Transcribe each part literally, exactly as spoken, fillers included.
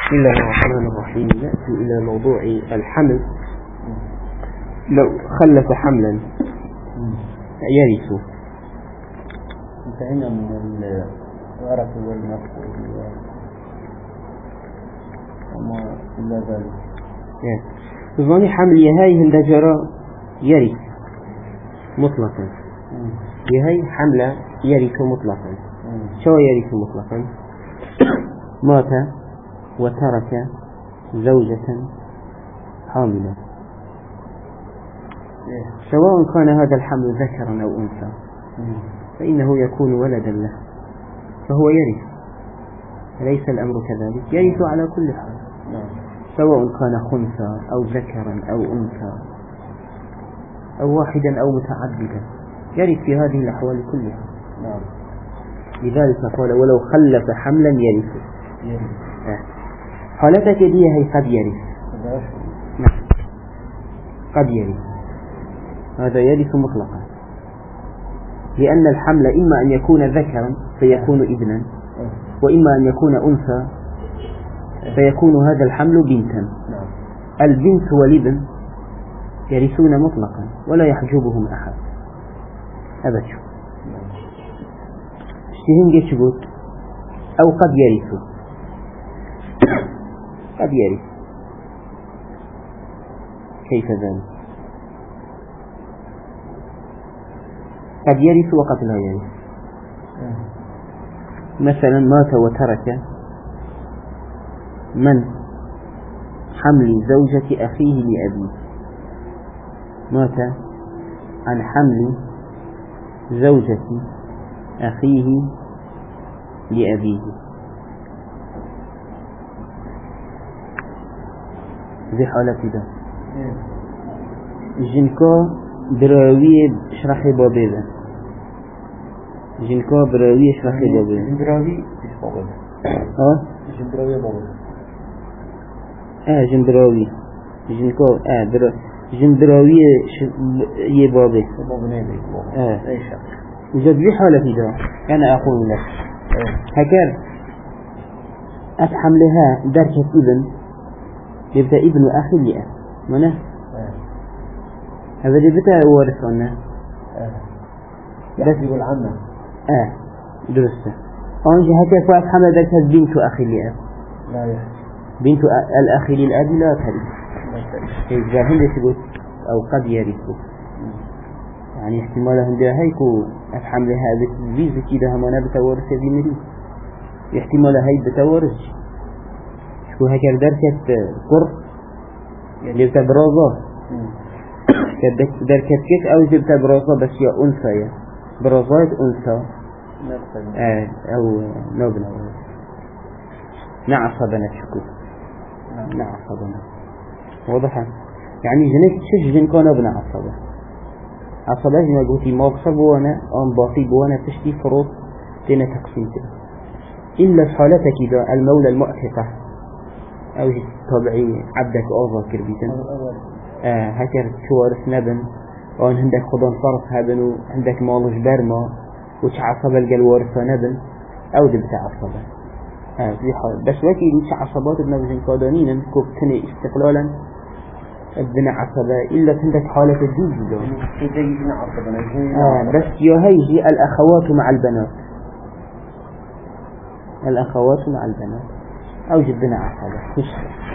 بسم الله الرحمن الرحيم. نأتي إلى موضوع الحمل. لو خلف حملا يرث. انتهينا من الورث والنفس وما إلا ذلك. بظن حمل يهاي هندجرة يرث مطلقا. يهاي حملة يرث مطلقا. شو يرث مطلقا؟ مات وترك زوجة حاملة، سواء كان هذا الحمل ذكرا أو أنثى فإنه يكون ولدا له، فهو يرث. ليس الأمر كذلك، يرث على كل حال، سواء كان خنثى أو ذكرا أو أنثى أو واحدا أو متعددا، يرث في هذه الأحوال كلها. لذلك قال ولو خلف حملا يرث. حالتك دي هي قد يرث. قد يرث، هذا يرث مطلقا، لأن الحمل إما أن يكون ذكرا فيكون ابنا، وإما أن يكون أنثى فيكون هذا الحمل بنتا. البنت والابن يرثون مطلقا ولا يحجبهم أحد أبدا. اشتهن جيشبوت أو قد يرثوا. قد يرث، كيف ذلك؟ قد يرث وقد لا يرث. مثلا مات وترك من حمل زوجة أخيه لأبيه، مات عن حمل زوجة أخيه لأبيه، ذي حالة ده جنكا براوي شرحي بابيدا. جنكا براوي شرحي بابيدا. جنبراوي إيش بابيدا؟ اه جنبراوي بابيدا. اه جنبراوي جنكا اه برا جنبراوي ش يه بابي. بابنا يبي. اه. إيش؟ وجد ذي حالة ده أنا أقول لك هكذا أتحملها دركة ابن يبدأ ابن أخي لأ منه هذا اللي بتاع ورثنا. بس يقول عنه. آه درسته. أنجي هكذا فأت حمل دركة بنت أخي لأ. لا يحس. بنت الأخ للأب لا ترث. إذا هندي تقول أو قد يرثوا، يعني احتمال هندي هيكو أتحملها بتزيد كده هم أنا بتورث بمري، احتمال هاي بتورث. شو هكذا دركة قر اللي بتبرزه دركة كيف أو جبت برازة بس يا أنثى يا برازات أنثى آه أو نوبنا نعصبنا شكو نعصبنا واضحة. يعني جنك شش جن كانوا بنا عصبة عصبة جن قلتي ما بصب وانا أم باقي وانا تشتي فروض تنا تقسيم كده إلا في حالتك إذا المولى المؤثقة أو طبيعي عبدك أوضا كربيتن آه هكذا شوارث نبن وان عندك خضان صرف هبن وعندك مالش برما وش عصبة الجل وارثة نبن أو دي بتاع عصبة آه في حال بس وكي وش عصبات ابن قادانين كوب تني استقلالا ابن عصبة إلا عندك حالة الجيز دون آه بس يهيجي الأخوات مع البنات الأخوات مع البنات أو جبنا عصبة كش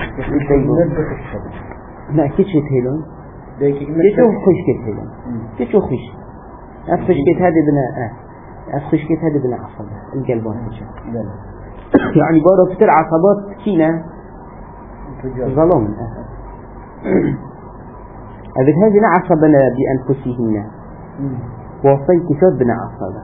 لا كيش يتهلون كيشو خوش كتهلون كيشو خوش أفخش كت هذا بنا آه أفخش كت هذا بنا عصبة القلبان كيشو يعني بارو كتير عصبات كينا ظلام آه أذك هذه عصبنا بأنفسهن وصي كتاب بنا عصبة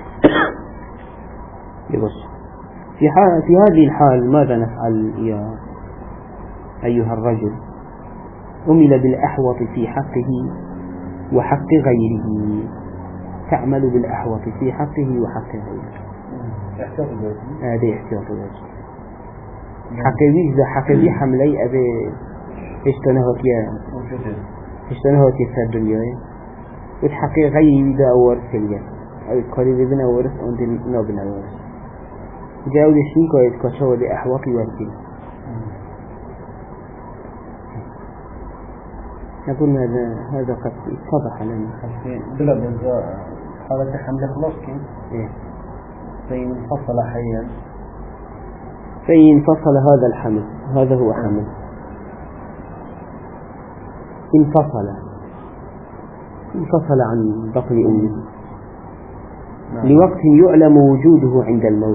يبص في حال في هذه الحال ماذا نفعل يا أيها الرجل؟ أمل بالأحوط في حقه وحق غيره. تعمل بالأحوط في حقه وحق غيره. هذا احتياط ذاتي. حقه إذا حقه حملي أبي اشتنهت يا اشتنهت يا الدنيا وتحقق غيره إذا أورث اليوم أو قريب بنا ورث عند نابنا ورث جاود الشيء كويس كشوا بأحوط ورثه نقول هذا هذا قد اتضح لنا. بلا بنزا حالة حمل خلاص كين إيه. فإن انفصل حيا فإن انفصل هذا الحمل، هذا هو حمل انفصل انفصل عن بطن أمه لوقت يعلم وجوده عند الموت.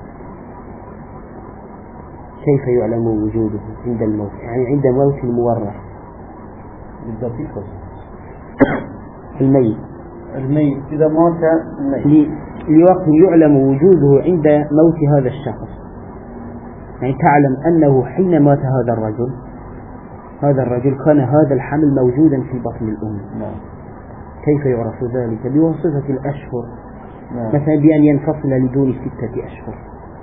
كيف يعلم وجوده عند الموت؟ يعني عند موت المورث بالضبط. الميت الميت إذا مات الميت لوقت يعلم وجوده عند موت هذا الشخص، يعني تعلم أنه حين مات هذا الرجل هذا الرجل كان هذا الحمل موجودا في بطن الأم. نعم. كيف يعرف ذلك؟ بواسطة الأشهر. نعم. مثلا بأن ينفصل لدون ستة أشهر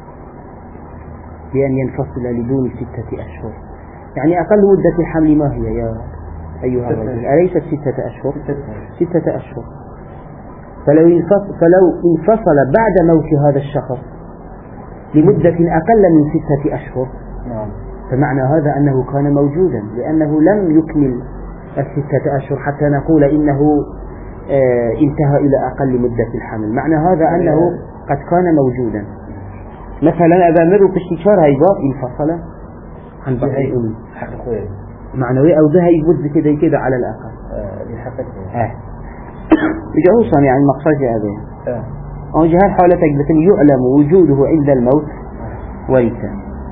بأن ينفصل لدون ستة أشهر يعني أقل مدة الحمل ما هي يا أيها الرجل؟ أليست ستة أشهر؟ ستة أشهر. فلو انفصل, فلو انفصل بعد موت هذا الشخص لمدة أقل من ستة أشهر نعم. فمعنى هذا أنه كان موجودا، لأنه لم يكمل الستة أشهر حتى نقول إنه آه انتهى إلى أقل مدة الحمل. معنى هذا أنه قد كان موجودا. مثلا إذا مروا كشتشار هيبات انفصل عن بطن الأم معنوي أو ذهب يبوز كده كده على الأقل آه بجهوصا يعني مقصد هذا آه. أو جهال حالتك مثل يعلم وجوده عند الموت ورثة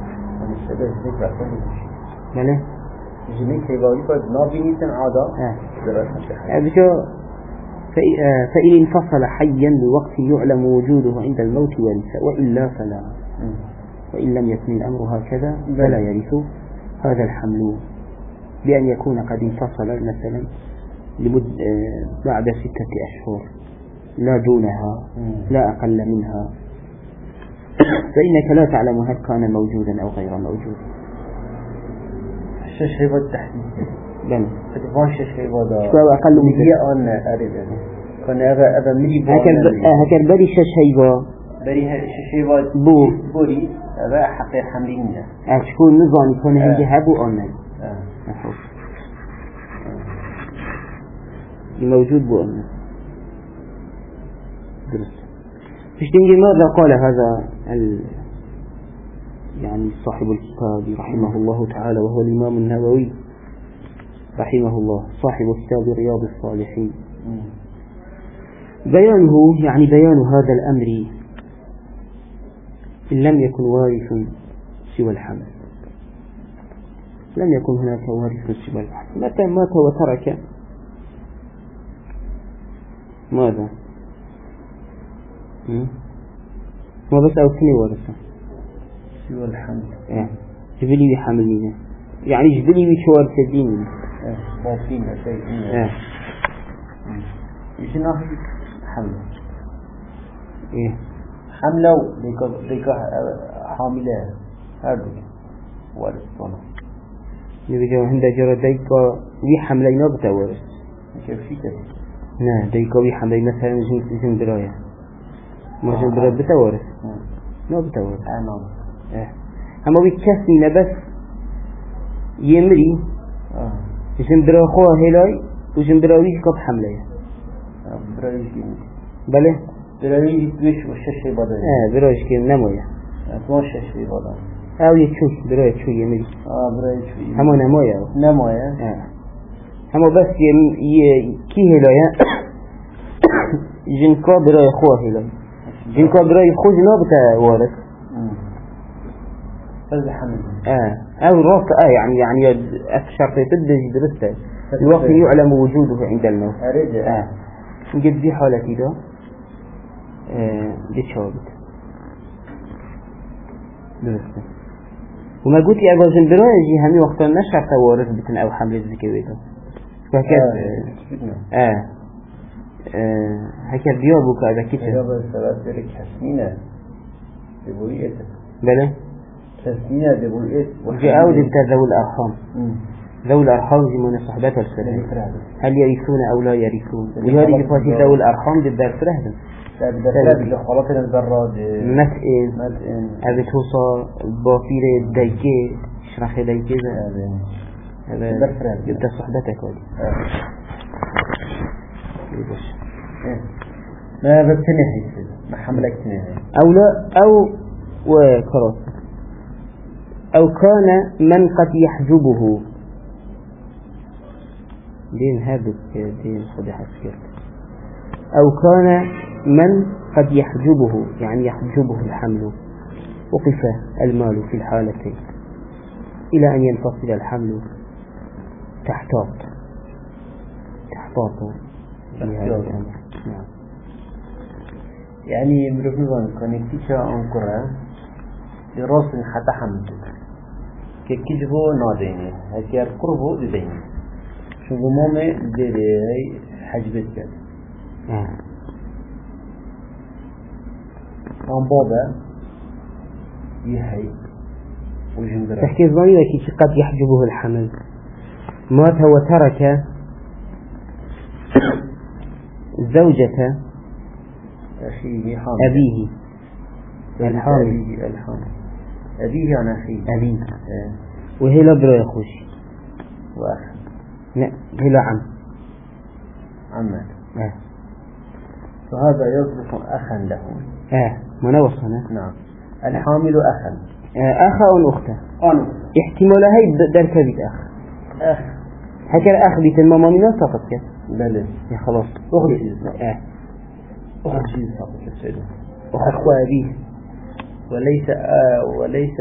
ماله جميع كيباوي قد نابيني سن عادة بجو فإن انفصل حيا لوقت يعلم وجوده عند الموت ورثة وإلا فلا. وإن لم يكن الأمر هكذا فلا يرث هذا الحمل بأن يكون قد انفصل مثلا لمد بعد ستة أشهر لا دونها لا أقل منها فإنك لا تعلم هل كان موجودا أو غير موجود. الشيء هيبا التحديد بلى فتفان الشيء هيبا دا أقل من هي أنا أريد كان هذا هذا ملي هكذا بري الشيء هيبا بري الشيء هيبا بو بوري هذا حقيقة حملين أشكون نظام يكون عندي هبو أنا الموجود بو أنا درست. فيش تنجي ماذا قال هذا ال... يعني صاحب الكتاب رحمه الله تعالى وهو الإمام النووي رحمه الله صاحب كتاب رياض الصالحين. بيانه يعني بيان هذا الأمر إن لم يكن وارث سوى الحمل لم يكن هناك وارث سوى الحمل. متى مات وترك ماذا؟ ما بس أوكني ورثة سوى الحمل إيه. جبلي بحملين يعني جبلي بشوار تدين إيه باطين شيء إيه إيش ناحي حمل إيه حملة ديك ديك حاملة هذا ورثنا نبي عند جرى ديك ويحملين بتورث كيف في كده نه ديك ويحملين مثلا جن جن دراية ما جن دراية بتورث ما بتورث نعم إيه أما بيكسنا بس يمري آه جن درا خوه هلاي وجن دراويش قب حملة برايش بله برايش دوش وشش بدل آه برايش كم نمويه ما شش بدل أو يشوف برايش شو يمري آه برايش هم نمويه نمويه آه هم بس يم ي كي هلاي جن كا براي خوه هلاي جن كا براي خوه نابت وارث هذا حمل آه أو راس آه يعني يعني أكثر في تدج درسته الوقت يعلم وجوده عند الموت أريد آه نجد في حالتي ده آه بتشابت درسته وما قلت يا أبو زندراجي همي وقت النشر توارث بتن أو حمل الزكويته فكذا آه آه, آه هكذا بيابوك هذا كتير هذا الثلاث ذلك حسنينة ببوليته بله حسنينة ببوليته وجاء أود انت ذو الأرحام ذو الأرحام زمن صحبته السلام هل يرثون أو لا يرثون وهذه يفاتي ذو الأرحام بالدار فرهدا بالدار اللي خلاصنا البراد متئن أبي توصى بافير دايكي شرخ دايكي هذا يبدأ صحبتك ودي ما بتنهي ما حملك تنهي أو لا أو وكرات أو كان من قد يحجبه دين هذا دين خدي حسكت أو كان من قد يحجبه يعني يحجبه الحمل وقف المال في الحالتين إلى أن ينفصل الحمل تحتاط تحتاط لهذا الأمر. نعم. يعني مروف نظام كان يكتشى أنكرة لراس حتى حمل كيكجبه ناديني هكير قربه لديني شو بمامي ديري حجبت كده آه. عن بابا يحيي وجندرة تحكي ظني لكي قد يحجبه الحمل مات وترك زوجة أخيه حامل أبيه الحامل أبيه الحامل أبيه عن أخيه أبيه اه. وهي لا برا يخوش وأخ لا هي لا عم عمه آه. فهذا يصبح أخا له آه منوصنا نعم الحامل أخا آه. أخا أو أخته أنا احتمال هاي دركة بيت أخ أخ هكذا أخ بيت الماما من سقط كده بلى يا خلاص أخذ آه. أخذ شيء سقط السيد أخو أبيه وليس آه وليس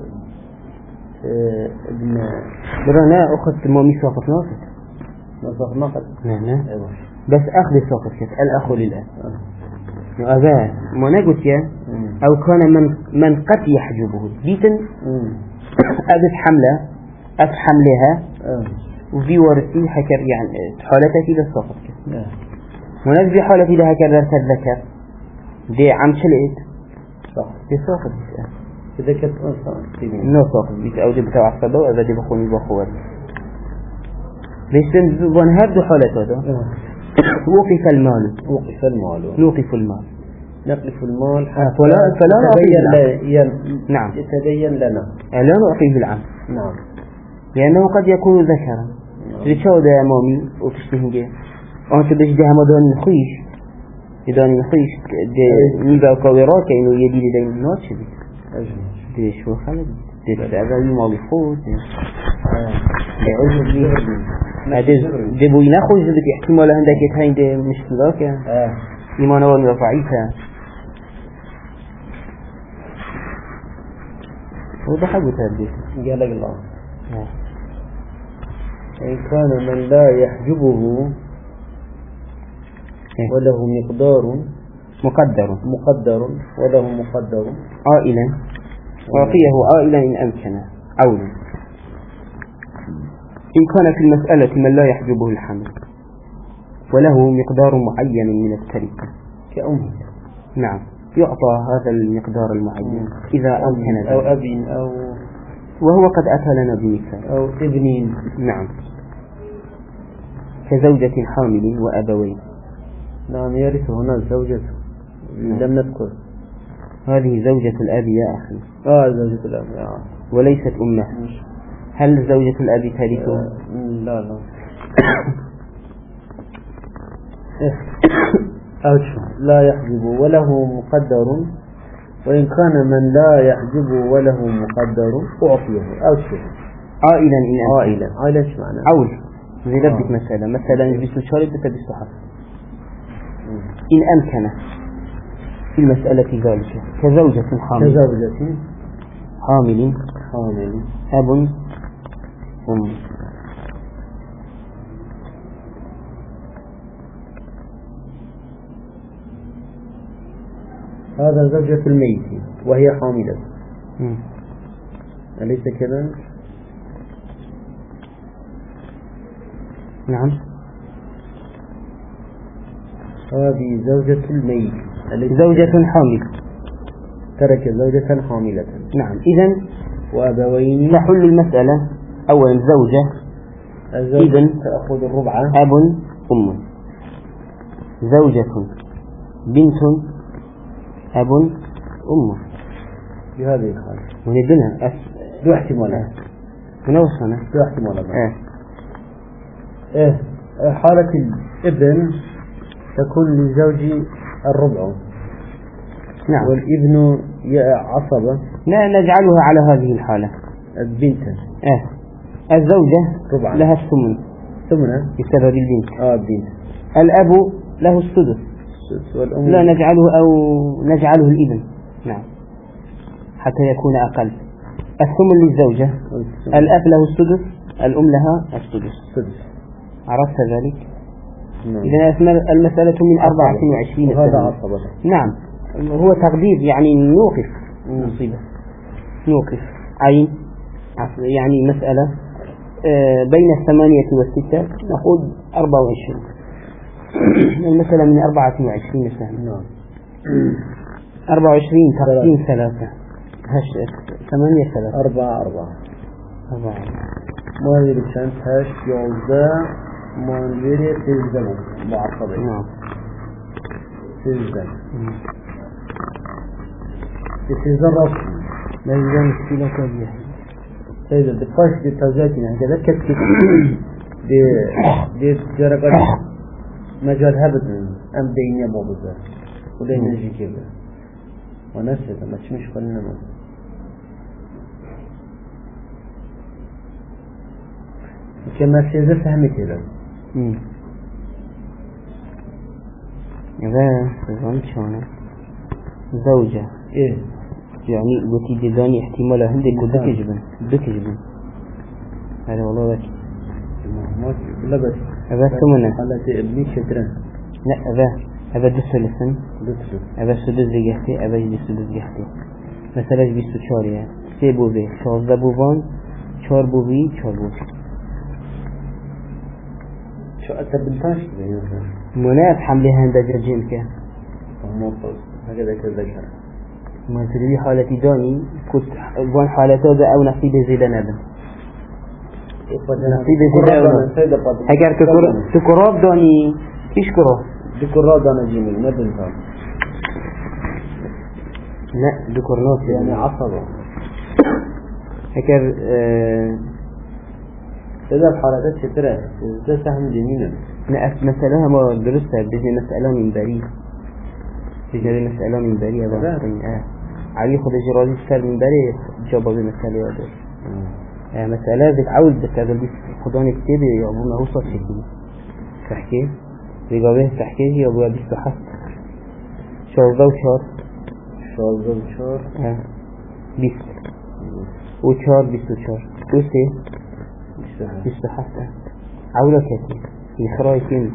آه ابن برانا أخت مامي ساقط ناقص نصف نقد نعم نعم أيوة بس أخذ ساقط كده الأخ للأب آه. هذا ما نقول يا أو كان من من قد يحجبه بيتن أبس حملة أف حملها آه. وفي ورثي حكر يعني حالتك إلى الساقط كده آه. ونزل حالتي لها كذا الذكر دي عم شلئت صح دي ساقط بس إذا كنت أنصار نو ساقط بس أو دي بتوع الصدو أو دي بخوني بخوات ليش تنزل هذا حالته ده وقف المال وقف المال نوقف المال نقف المال حتى فلا فلا يتبين ل... نعم يتبين لنا لا نعطيه العام نعم لأنه قد يكون ذكرا تشاو ده مامي وتشتهنجي أنت بس ده همدان نخيش إذا نخيش ده نيجا كويرات إنه يدي لدين الناس شدي ده شو خلق ده هذا المال يفوت يعوز لي هذا ده بوي نخوش ده احتمال عندك يتهين ده مشكلة كان إيمان ولا ضعيفة وضح أبو تهديك قال الله إن كان من لا يحجبه وله مقدار مقدر مقدر وله مقدر عائلا أعطيه عائلا إن أمكن عولا إن كان في المسألة من لا يحجبه الحمل وله مقدار معين من التركة كأمه نعم يعطى هذا المقدار المعين إذا أمكن ذلك أو أب أو وهو قد أتى لنا بمثال أو ابن نعم كزوجة حامل وأبوين نعم يرث هنا زوجته نعم. لم نذكر هذه زوجة الأب يا أخي آه زوجة الأب آه. وليست أمه هل زوجة الأب ترثه؟ آه. لا لا لا يحجب وله مقدر وإن كان من لا يحجب وله مقدر أعطيه أوشه عائلا إن عائلا عائلا شو معنى عول زي لبك آه. مثلا مثلا بسو شارب بس حرف إن أمكن في المسألة ذلك كزوجة حامل كزوجة حامل حامل أب أم هذا زوجة الميت وهي حاملة مم. أليس كذا؟ نعم هذه زوجة الميت زوجة حامل ترك زوجة حاملة نعم إذن وأبوين تحل المسألة أولا زوجة الزوجة ابن تأخذ الربع أب أم زوجة بنت أب أم بهذه الحالة ونبنى أس ذو احتمالات من وصلنا لا احتمال هذا اه إيه حالة الابن تكون للزوج الربع نعم والابن عصبة لا نجعلها على هذه الحالة البنت اه الزوجة ربعا لها الثمن ثمنة بسبب البنت اه البنت الأب له السدس والأم لا نجعله أو نجعله الابن نعم حتى يكون أقل الثمن للزوجة الأب له السدس الأم لها السدس السدس عرفت ذلك؟ نعم. إذا المسألة من أربعة وعشرين وهذا سنة عصبة نعم هو تقدير يعني نوقف مصيبة نوقف عين يعني مسألة آه، بين الثمانية والستة نقول أربعة وعشرين المسألة من أربعة وعشرين سنة نعم أربعة وعشرين تقسيم ثلاثة هش ثمانية ثلاثة أربعة أربعة أربعة ما يريد شانت هش يوزا ما يريد تزدم معصبة نعم تزدم تزدم رأسي لا يوجد مشكلة كبيرة سيدة دفاش دي تزاكين هكذا كتك دي دي جرقات مجال هبت أم دينيا بوضع ودين نجي كذا ونسيت ما تشمش قلنا ما كما سيدة فهمت هذا إذا فهمت شلون زوجة إيه يعني قلتي داني احتمال هندي بدك يجبن بدك يجبن هذا والله ذكي ما لا بس هذا ثمنه حالة ابني شترا لا هذا هذا دس لسن دكتور هذا سدس جحتي هذا يجي سدس جحتي مثلا يجي سوتشاريا سيبو بي شازده بوفان چهار بوبي چهار بوبي شو أتبنتاش كذا منات حمله هندا جرجين كه ما قص هكذا كذا ذكر ما تدري حالتي داني كنت وان حالته ده أو نصيب زيادة نبن نصيب زيادة نبن اگر تكراب داني كيش كراب ذكر دانا جميل ما بنتان لا ذكرناك يعني عصبة اگر اه إذا الحالات شترا إذا سهم جميلا لا مسألة ما درستها بجي مسألة من بريء بجي مسألة من بريء هذا اه علي خد جرازي سر من بريء جابوا بمسألة هذا اه مسألة بتعود بكذا بس خداني كتير يا أبو ما هو صار شيء تحكي بيجابه تحكي يا أبو بيست حس شازده وشار شازده وشار اه بيست وشار بيست وشار وسه بيست حس عولا كتير يخراي كين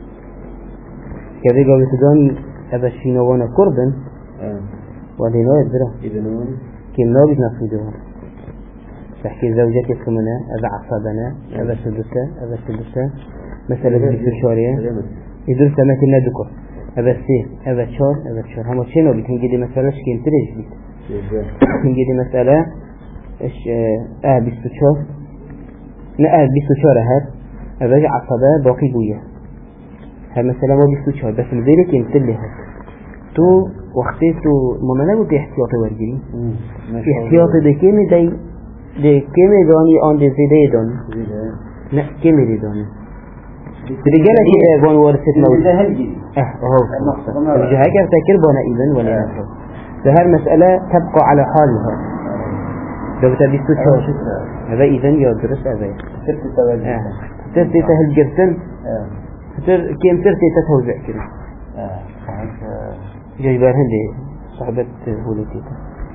كذا جابه تداني هذا الشيء نوانا كردن اه ولا نوع درا إذنون كم نابد نفيدهم تحكي زوجك يسمونه هذا عصابنا هذا سدسة هذا سدسة مثلا بيست وشارية يدرس ما كنا ذكر هذا سي هذا شار هذا شار هم شنو بتنجدي مثلا ايش كنت تريج بيت تنجدي مثلا ايش اه بيست شار لا اه بيست شار هذا هذا عصبة باقي بويا هذا مثلا ما بيست شار بس مديرك يمثل هذا تو وقتي تو ما نقول احتياط ورجلي احتياط ده كم داي ده كم داني آن ده زيده داني لا كم ده داني رجالة كده بون ورثت موت إذا هلجي اه اهو الجهة كيف تكر بنا إذن ولا نفسه فهذه المسألة تبقى على حالها لو تبي تشوف هذا إذن يدرس هذا ترتي تواجه اه ترتي تهل جرسن اه تر كم ترتي تتوزع كده اه جاي بارهندي صاحبة هوليتيتا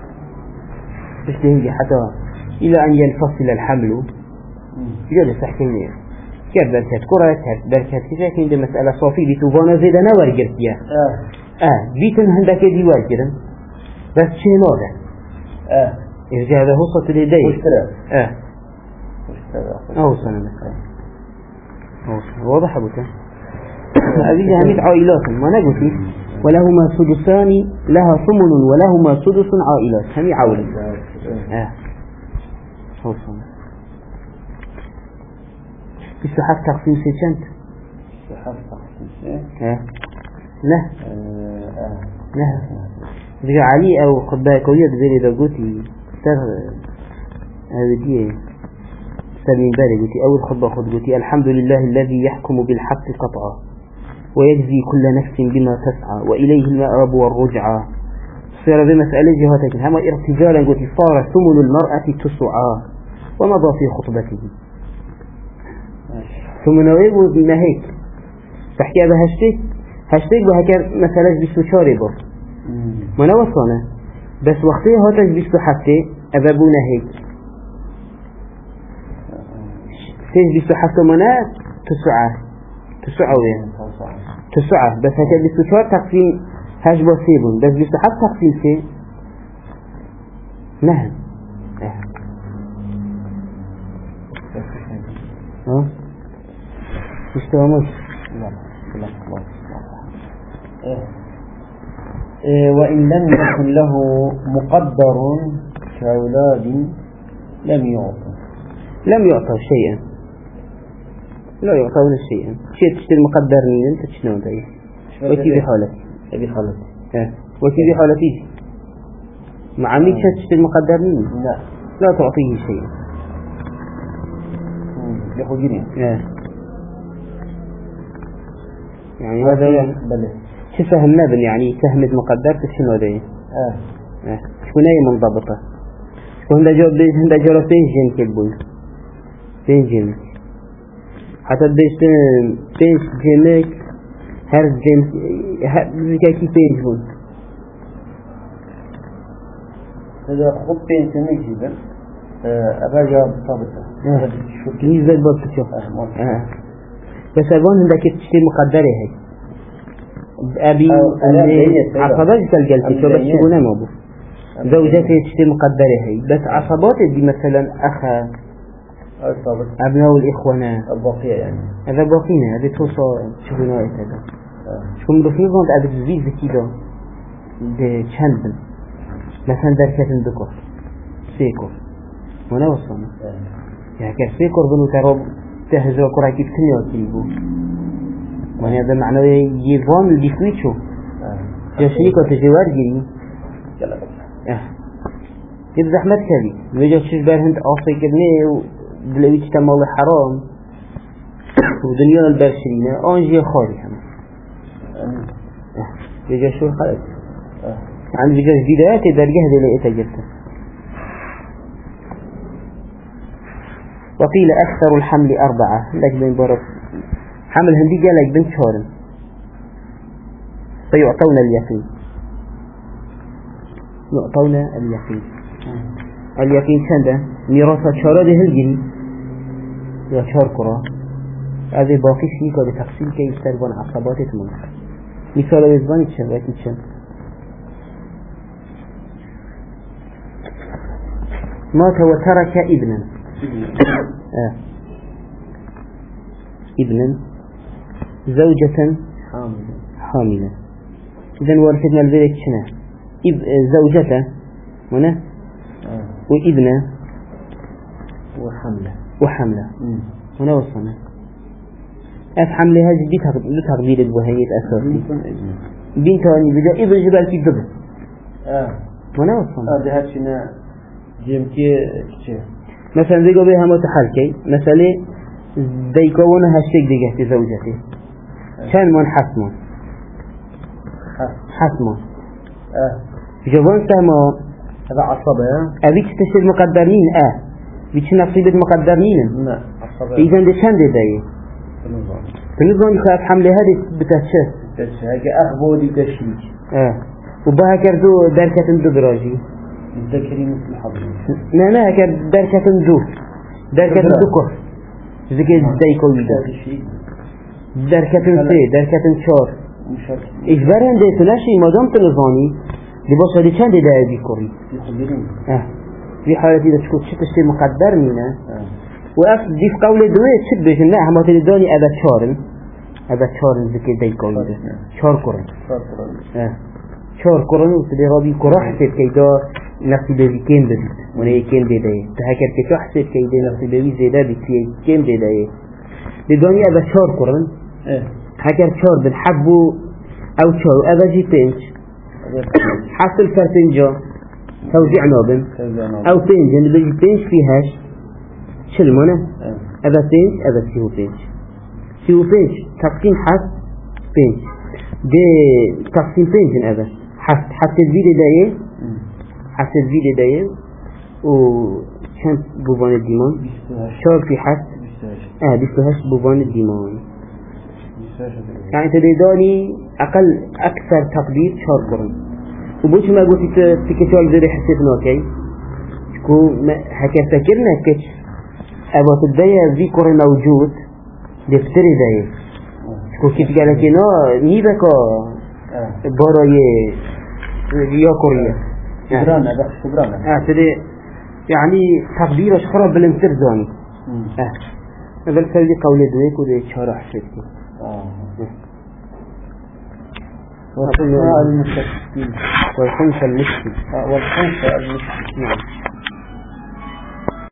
تشتهي حتى إلى أن ينفصل الحمل جالس تحكيني كيف بركات كرة كيف بركات كذا كين ده مسألة صافي بتوبانا زيدا نور جرتيا اه اه بيتن هندك دي واجرن بس شيء نوره اه إذا هذا هو صوت اليدين مشترك اه مشترك أو سنة مثلا أو سنة واضح أبوك هذه جهمية عائلات ما نقولي ولهما سدسان لها ثمن ولهما سدس عائلات همي عولي اه أو سنة السحاب تقسيم سيشنت السحاب تقسيم سيشنت اه لا اه لا رجع علي أو خباء كوية بيري دقوتي تر هذه دي سلمين بالي قلتي أول خطبة خد قلتي الحمد لله الذي يحكم بالحق قطعا ويجزي كل نفس بما تسعى وإليه المآب والرجعى. صير بمسألة جهاتك هما ارتجالا قلتي صار ثمن المرأة تسعى ومضى في خطبته ثمن ويقول ما هيك تحكي هذا هاشتيك هاشتيك بهكذا مثلا بيشتو شاري بار ما نوصلنا بس وقتها هاتش بيشتو حتى أبابونا هيك تيج بيشتو حتى منا تسعة تسعة وين تسعة بس هكذا بيشتو شار تقسيم هاش بسيبون بس بيشتو حتى تقسيم شيء نهل ها بيشتو مش لا خلاص وإن لم يكن له مقدر كأولاد لم يعطى لم يعطى شيئا لا يعطون شيئا شيء تشتري مقدرين انت تشنو ده وكي بحالتي أبي خالتي وكي بحالتي مع ميك تشتري مقدرين لا لا تعطيه شيئا يخجرين يعني هذا بله شو فهمنا بن يعني فهمت مقدر شنو ده اه اه شكون هي منضبطة شكون ده جواب ده ده جرى فين جن كبوي فين جن حتى ديش فين جنك هر جن هر كي فين جون هذا خب بين سنة جدا أبا جواب ضابطة ليه زي الباب تشوف اه بس أقول عندك تشتري مقدرة هي أبي عصبات تلقى شو بس شغلنا ما بو زوجتي تشتري مقدرة هي بس عصبات دي مثلا أخا أبناء الإخوان الباقية يعني هذا باقينا هذا توصل شغلنا هذا شكون بفيضون أبي تزيد كذا ده شنبن مثلا دركة ذكر سيكور ونا وصلنا يعني كسيكور بنو تراب تهزوا كراكي بتنيا تيجو يعني هذا معناه يفهم اللي فيتشو جاشيك وتجوار جري يلا اه كده زحمة كذي ويجي تشوف برهند أصي كذني ودلويتش تمال حرام ودنيا البرشرينة أنجي خالي هم اه يجي شو خالد عند بيجي جديدات درجة هذي تجربته. وقيل أكثر الحمل أربعة لك بين برف حمل هندي لك بين شهر فيعطون اليقين يعطون اليقين اليقين شنده ميراث شهر ده الجري يا شهر كرة هذه باقي شيء كده تقسيم كي يستربون عصبات تمام مثال وزبان تشبك تشن مات وترك ابنا آه. ابنا زوجة حاملة حاملة إذن ورثتنا البيت شنا إب... زوجته هنا آه. وابنة وحملة وحملة مم. هنا وصلنا أف حملة هذه دي تقدير الوهية أساسي بنت أني بدأ ابن جبال في الدبل آه هنا وصلنا هذا هاتشنا جيمتي تشي مثلا ذيقوا بها متحركي مثلا ذيقون هاشتك ديقه زوجته كان من حسمه حسمه آه جوان سهمه هذا عصبة أبيك تشتري مقدرين آه بيش نصيبة مقدرين لا عصبة إذا ده شان ده دايه النظام فنظام يخاف حملة هذه بتشف تشي هاي أخبو دي تشيج آه وبها كردو دركة دبراجي الذكري مثل حضرين لا لا كرد دركة دو دركة دكر زكي دايكو يدا دركة سي دركة شار إجبار هنده تناشي مادام تنظامي لباس هذه چند دايه بيكوري اه في حالتي إذا تشكو تشتري مقدر مينا آه. وأف دي في قول دوية تشد بيش لا هما تلداني أبا شارن أبا شارن زكي دايكو يدا شار كورن اه شار كورن وتدي رابي كراح سيد كيدا نفسي بيبي كين بدي وانا يكين دي دايه تهكر كتوح سيد كيدا نفسي بيبي زيدا بكي كين دي دايه لداني أبا شار كورن اه هكر شار بالحبو أو شار أبا جي بينش حصل فرتنجا توزيع نوبل أو بينجن بيجي بينش فيهاش چل مانه أبا بينج أبا سيو بينج سيو بينج تقسيم حس بينج ده تقسيم بينج أبا حس حس الفيديو دايه حس الفيديو دايه و كم بوفان الديمان شار في حس اه بيستهش بوفان الديمان يعني تدريداني أقل أكثر تقدير شار قرن وبوش ما قلت تكتوال ذري حسيتنا كي كو هكا فكرنا كتش أبا تدايا ذي قرن موجود دفتري دايا كو كيف قالك نا نيبكا باراي يا كوريا كبرانا بس كبرانا اه تدري يعني تقدير أشخرا بالانتر زاني اه هذا الكلمة قول دويك ودي شارح شكي اه والخمسة المشكلة والخمسة المشكلة والخمسة المشكلة